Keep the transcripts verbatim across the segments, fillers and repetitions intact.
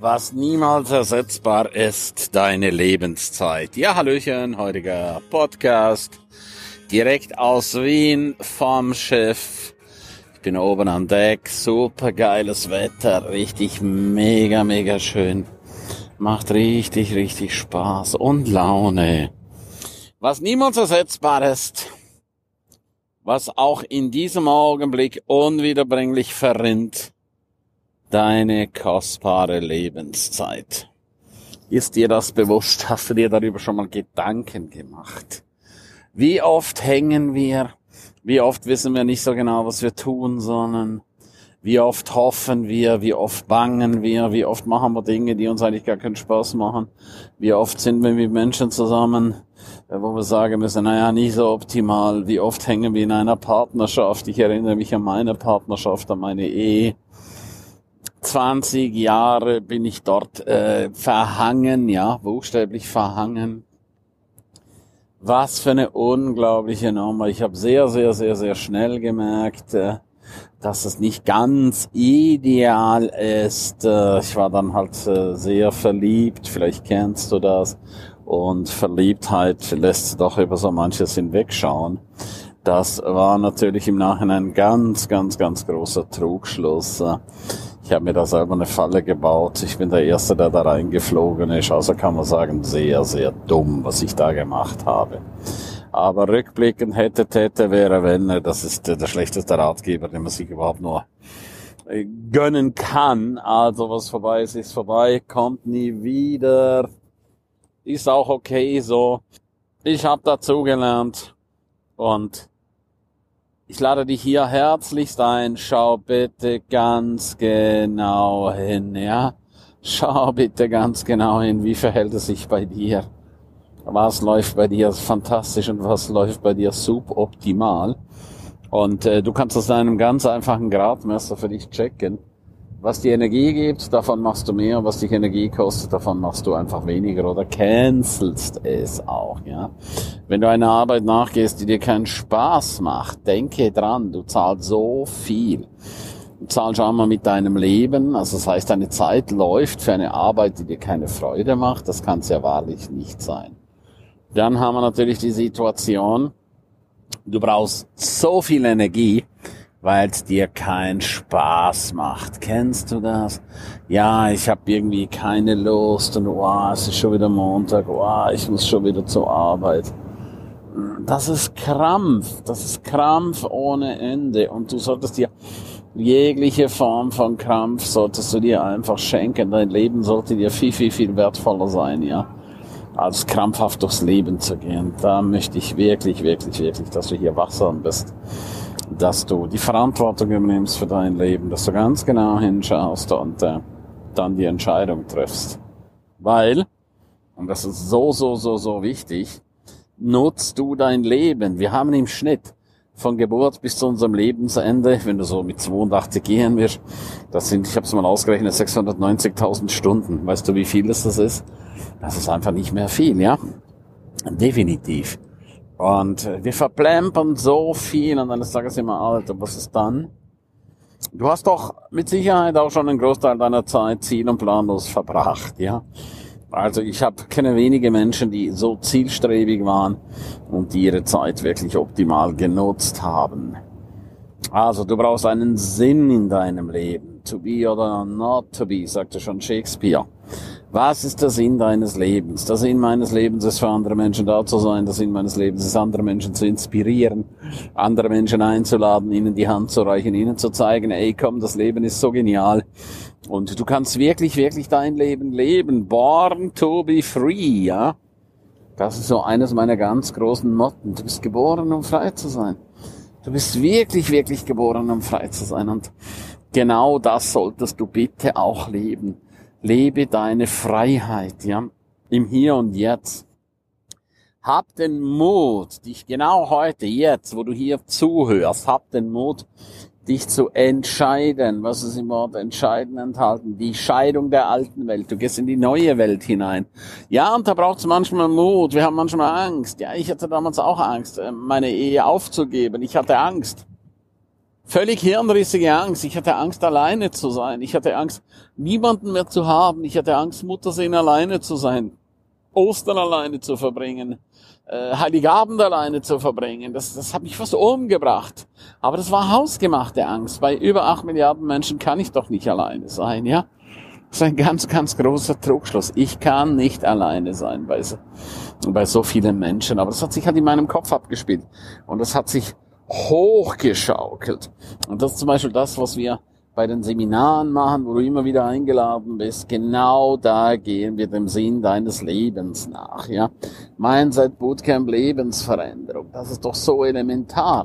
Was niemals ersetzbar ist, deine Lebenszeit. Ja, hallöchen, heutiger Podcast, direkt aus Wien vom Schiff. Ich bin oben an Deck, super geiles Wetter, richtig mega, mega schön. Macht richtig, richtig Spaß und Laune. Was niemals ersetzbar ist, was auch in diesem Augenblick unwiederbringlich verrinnt, deine kostbare Lebenszeit. Ist dir das bewusst? Hast du dir darüber schon mal Gedanken gemacht? Wie oft hängen wir? Wie oft wissen wir nicht so genau, was wir tun sollen? Wie oft hoffen wir? Wie oft bangen wir? Wie oft machen wir Dinge, die uns eigentlich gar keinen Spaß machen? Wie oft sind wir mit Menschen zusammen, wo wir sagen müssen, naja, nicht so optimal. Wie oft hängen wir in einer Partnerschaft? Ich erinnere mich an meine Partnerschaft, an meine Ehe. zwanzig Jahre bin ich dort äh, verhangen, ja, buchstäblich verhangen. Was für eine unglaubliche Nummer. Ich habe sehr, sehr, sehr, sehr schnell gemerkt, äh, dass es nicht ganz ideal ist. Äh, ich war dann halt äh, sehr verliebt, vielleicht kennst du das. Und Verliebtheit lässt doch über so manches hinwegschauen. Das war natürlich im Nachhinein ganz, ganz, ganz großer Trugschluss. Ich habe mir da selber eine Falle gebaut. Ich bin der Erste, der da reingeflogen ist. Also kann man sagen, sehr, sehr dumm, was ich da gemacht habe. Aber rückblickend hätte, täte, wäre, wenn, das ist der schlechteste Ratgeber, den man sich überhaupt nur gönnen kann. Also was vorbei ist, ist vorbei, kommt nie wieder. Ist auch okay so. Ich habe dazugelernt und ich lade dich hier herzlichst ein, schau bitte ganz genau hin, ja? Schau bitte ganz genau hin, wie verhält es sich bei dir? Was läuft bei dir fantastisch und was läuft bei dir suboptimal? Und äh, du kannst aus einem ganz einfachen Gradmesser für dich checken. Was die Energie gibt, davon machst du mehr. Was dich Energie kostet, davon machst du einfach weniger oder cancelst es auch, ja. Wenn du einer Arbeit nachgehst, die dir keinen Spaß macht, denke dran, du zahlst so viel. Du zahlst auch mal mit deinem Leben, also das heißt, deine Zeit läuft für eine Arbeit, die dir keine Freude macht. Das kann es ja wahrlich nicht sein. Dann haben wir natürlich die Situation, du brauchst so viel Energie, weil es dir keinen Spaß macht. Kennst du das? Ja, ich habe irgendwie keine Lust und oh, es ist schon wieder Montag, oh, ich muss schon wieder zur Arbeit. Das ist Krampf, das ist Krampf ohne Ende und du solltest dir jegliche Form von Krampf solltest du dir einfach schenken. Dein Leben sollte dir viel, viel, viel wertvoller sein, ja, als krampfhaft durchs Leben zu gehen. Da möchte ich wirklich, wirklich, wirklich, dass du hier wachsam bist, dass du die Verantwortung übernimmst für dein Leben, dass du ganz genau hinschaust und äh, dann die Entscheidung triffst. Weil, und das ist so, so, so, so wichtig, nutzt du dein Leben. Wir haben im Schnitt von Geburt bis zu unserem Lebensende, wenn du so mit zweiundachtzig gehen wirst, das sind, ich habe es mal ausgerechnet, sechshundertneunzigtausend Stunden. Weißt du, wie viel das ist? Das ist einfach nicht mehr viel, ja? Definitiv. Und wir verplempern so viel und eines Tages immer, Alter, was ist dann? Du hast doch mit Sicherheit auch schon einen Großteil deiner Zeit ziel- und planlos verbracht, ja? Also ich habe kenne wenige Menschen, die so zielstrebig waren und die ihre Zeit wirklich optimal genutzt haben. Also du brauchst einen Sinn in deinem Leben. To be or not to be, sagte schon Shakespeare. Was ist der Sinn deines Lebens? Der Sinn meines Lebens ist, für andere Menschen da zu sein. Der Sinn meines Lebens ist, andere Menschen zu inspirieren, andere Menschen einzuladen, ihnen die Hand zu reichen, ihnen zu zeigen, ey komm, das Leben ist so genial. Und du kannst wirklich, wirklich dein Leben leben. Born to be free, ja? Das ist so eines meiner ganz großen Motten. Du bist geboren, um frei zu sein. Du bist wirklich, wirklich geboren, um frei zu sein. Und genau das solltest du bitte auch leben. Lebe deine Freiheit, ja, im Hier und Jetzt. Hab den Mut, dich genau heute, jetzt, wo du hier zuhörst, hab den Mut, dich zu entscheiden. Was ist im Wort entscheiden enthalten? Die Scheidung der alten Welt. Du gehst in die neue Welt hinein. Ja, und da braucht es manchmal Mut. Wir haben manchmal Angst. Ja, ich hatte damals auch Angst, meine Ehe aufzugeben. Ich hatte Angst völlig hirnrissige Angst. Ich hatte Angst, alleine zu sein. Ich hatte Angst, niemanden mehr zu haben. Ich hatte Angst, Muttersehen alleine zu sein. Ostern alleine zu verbringen. Äh, Heiligabend alleine zu verbringen. Das, das hat mich fast umgebracht. Aber das war hausgemachte Angst. Bei über acht Milliarden Menschen kann ich doch nicht alleine sein, ja? Das ist ein ganz, ganz großer Trugschluss. Ich kann nicht alleine sein bei so, bei so vielen Menschen. Aber das hat sich halt in meinem Kopf abgespielt. Und das hat sich hochgeschaukelt. Und das ist zum Beispiel das, was wir bei den Seminaren machen, wo du immer wieder eingeladen bist. Genau da gehen wir dem Sinn deines Lebens nach, ja. Mindset Bootcamp Lebensveränderung. Das ist doch so elementar.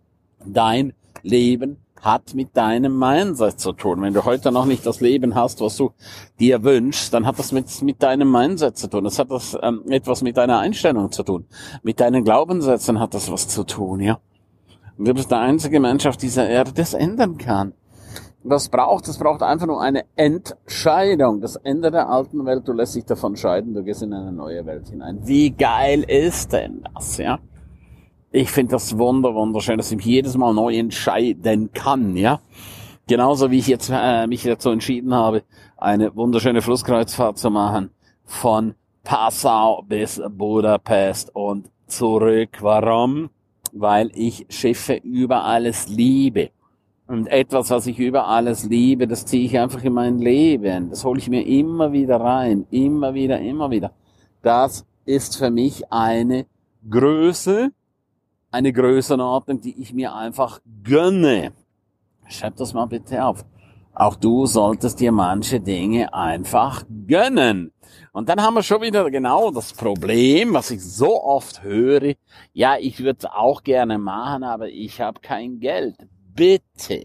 Dein Leben hat mit deinem Mindset zu tun. Wenn du heute noch nicht das Leben hast, was du dir wünschst, dann hat das mit, mit deinem Mindset zu tun. Das hat das ähm, etwas mit deiner Einstellung zu tun. Mit deinen Glaubenssätzen hat das was zu tun, ja. Und du bist der einzige Mensch auf dieser Erde, der das ändern kann. Was braucht es? braucht einfach nur eine Entscheidung. Das Ende der alten Welt, du lässt dich davon scheiden, du gehst in eine neue Welt hinein. Wie geil ist denn das, ja? Ich finde das wunder, wunderschön, dass ich mich jedes Mal neu entscheiden kann, ja? Genauso wie ich jetzt äh, mich dazu entschieden habe, eine wunderschöne Flusskreuzfahrt zu machen von Passau bis Budapest und zurück. Warum? Weil ich Schiffe über alles liebe. Und etwas, was ich über alles liebe, das ziehe ich einfach in mein Leben. Das hole ich mir immer wieder rein. Immer wieder, immer wieder. Das ist für mich eine Größe, eine Größenordnung, die ich mir einfach gönne. Schreib das mal bitte auf. Auch du solltest dir manche Dinge einfach gönnen. Und dann haben wir schon wieder genau das Problem, was ich so oft höre. Ja, ich würde es auch gerne machen, aber ich habe kein Geld. Bitte,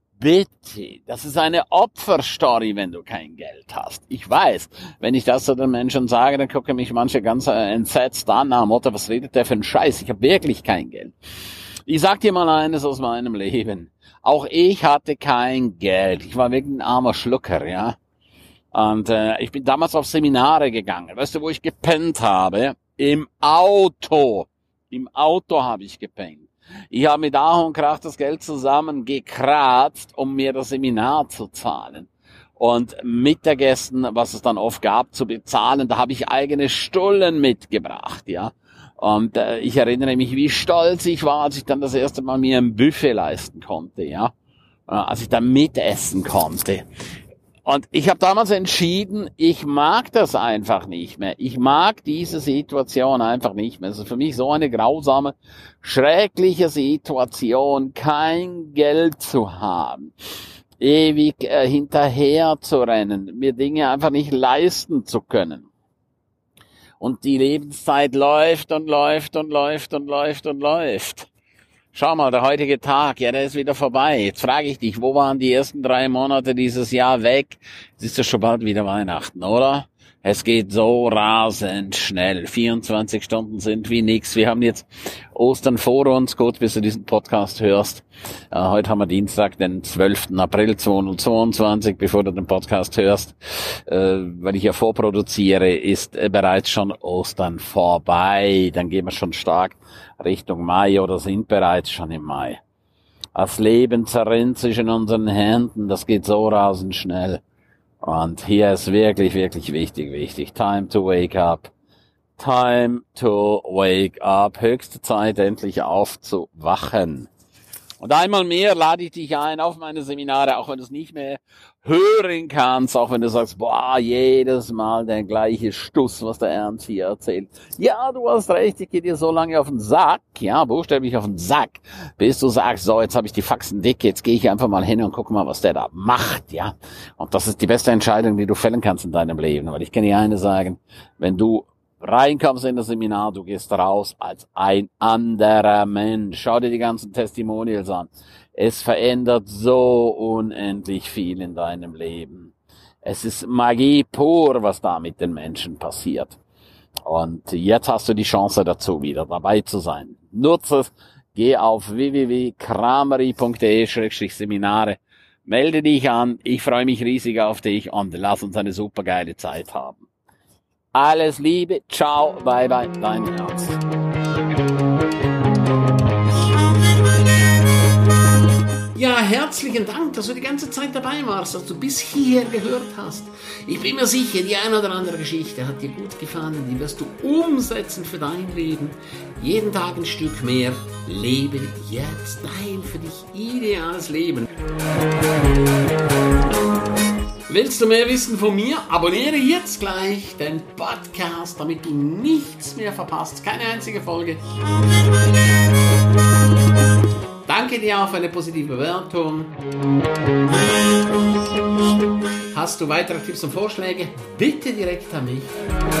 bitte, das ist eine Opferstory, wenn du kein Geld hast. Ich weiß, wenn ich das zu den Menschen sage, dann gucken mich manche ganz entsetzt an, nach dem Motto, was redet der für einen Scheiß? Ich habe wirklich kein Geld. Ich sag dir mal eines aus meinem Leben. Auch ich hatte kein Geld. Ich war wirklich ein armer Schlucker, ja. Und äh, ich bin damals auf Seminare gegangen. Weißt du, wo ich gepennt habe? Im Auto. Im Auto habe ich gepennt. Ich habe mit Ach und Krach das Geld zusammengekratzt, um mir das Seminar zu zahlen. Und Mittagessen, was es dann oft gab, zu bezahlen, da habe ich eigene Stullen mitgebracht, ja. Und äh, ich erinnere mich, wie stolz ich war, als ich dann das erste Mal mir ein Buffet leisten konnte, ja. Äh, als ich dann mitessen konnte. Und ich habe damals entschieden, ich mag das einfach nicht mehr. Ich mag diese Situation einfach nicht mehr. Es ist für mich so eine grausame, schreckliche Situation, kein Geld zu haben, ewig äh, hinterher zu rennen, mir Dinge einfach nicht leisten zu können. Und die Lebenszeit läuft und läuft und läuft und läuft und läuft. Schau mal, der heutige Tag, ja, der ist wieder vorbei. Jetzt frage ich dich, wo waren die ersten drei Monate dieses Jahr weg? Es ist ja schon bald wieder Weihnachten, oder? Es geht so rasend schnell. vierundzwanzig Stunden sind wie nix. Wir haben jetzt Ostern vor uns. Gut, bis du diesen Podcast hörst. Äh, heute haben wir Dienstag, den zwölften April zweitausendzweiundzwanzig. Bevor du den Podcast hörst, äh, weil ich ja vorproduziere, ist äh, bereits schon Ostern vorbei. Dann gehen wir schon stark Richtung Mai oder sind bereits schon im Mai. Das Leben zerrinnt zwischen unseren Händen. Das geht so rasend schnell. Und hier ist wirklich, wirklich wichtig, wichtig. Time to wake up. Time to wake up. Höchste Zeit, endlich aufzuwachen. Und einmal mehr lade ich dich ein auf meine Seminare, auch wenn du es nicht mehr hören kannst, auch wenn du sagst, boah, jedes Mal der gleiche Stuss, was der Ernst hier erzählt. Ja, du hast recht, ich gehe dir so lange auf den Sack, ja, buchstäblich auf den Sack, bis du sagst, so, jetzt habe ich die Faxen dick, jetzt gehe ich einfach mal hin und guck mal, was der da macht, ja. Und das ist die beste Entscheidung, die du fällen kannst in deinem Leben, weil ich kann dir eine sagen, wenn du reinkommst in das Seminar, du gehst raus als ein anderer Mensch. Schau dir die ganzen Testimonials an. Es verändert so unendlich viel in deinem Leben. Es ist Magie pur, was da mit den Menschen passiert. Und jetzt hast du die Chance dazu, wieder dabei zu sein. Nutze es. Geh auf w w w punkt kramery punkt d e slash seminare. Melde dich an. Ich freue mich riesig auf dich und lass uns eine super geile Zeit haben. Alles Liebe, ciao, bye bye, dein Ernst. Ja, herzlichen Dank, dass du die ganze Zeit dabei warst, dass du bis hierher gehört hast. Ich bin mir sicher, die eine oder andere Geschichte hat dir gut gefallen, die wirst du umsetzen für dein Leben. Jeden Tag ein Stück mehr. Lebe jetzt dein für dich ideales Leben. Willst du mehr wissen von mir? Abonniere jetzt gleich den Podcast, damit du nichts mehr verpasst. Keine einzige Folge. Danke dir auch für eine positive Bewertung. Hast du weitere Tipps und Vorschläge? Bitte direkt an mich.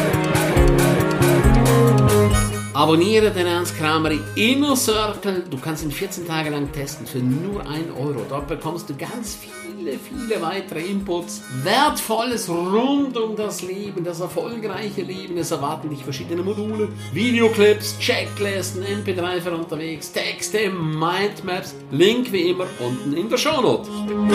Abonniere den Ernst Kramery Inner Circle. Du kannst ihn vierzehn Tage lang testen für nur ein Euro. Dort bekommst du ganz viele, viele weitere Inputs. Wertvolles rund um das Leben, das erfolgreiche Leben. Es erwarten dich verschiedene Module, Videoclips, Checklisten, M P drei für unterwegs, Texte, Mindmaps. Link wie immer unten in der Shownote.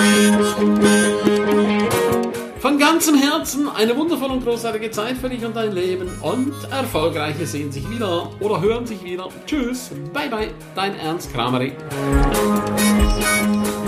Von ganzem Herzen eine wundervolle und großartige Zeit für dich und dein Leben und Erfolgreiche sehen sich wieder oder hören sich wieder. Tschüss, bye bye, dein Ernst Kramery.